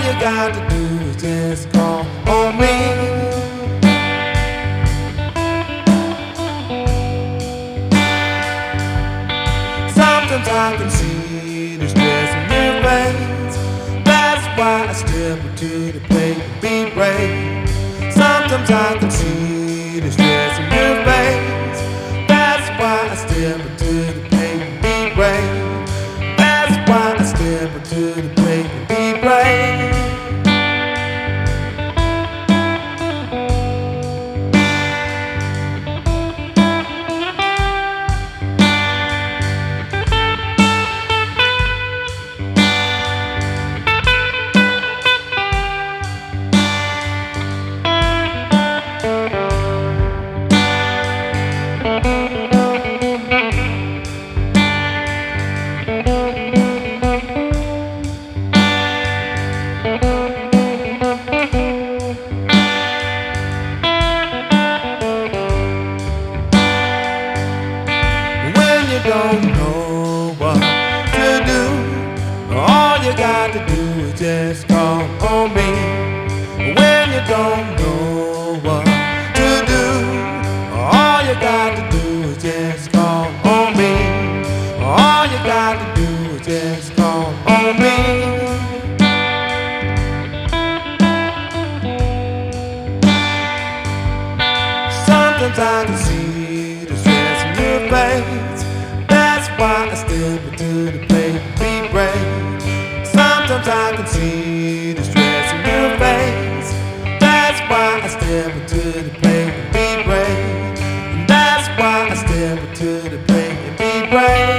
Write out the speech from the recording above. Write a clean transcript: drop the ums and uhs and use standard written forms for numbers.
you got to do is just call on me. Sometimes I can see the stress in your face. That's why I step into the plate and be brave. Sometimes I can see the stress in your face. That's why I step into the plate and be brave. That's why I step into the plate and be brave. Don't know what to do. All you got to do is just call on me. When you don't know what to do, all you got to do is just call on me. All you got to do is just call on me. Sometimes I can see the stress in your face. That's why I step into the plate and be brave. Sometimes I can see the stress in your face. That's why I step into the plate and be brave. And that's why I step into the plate and be brave.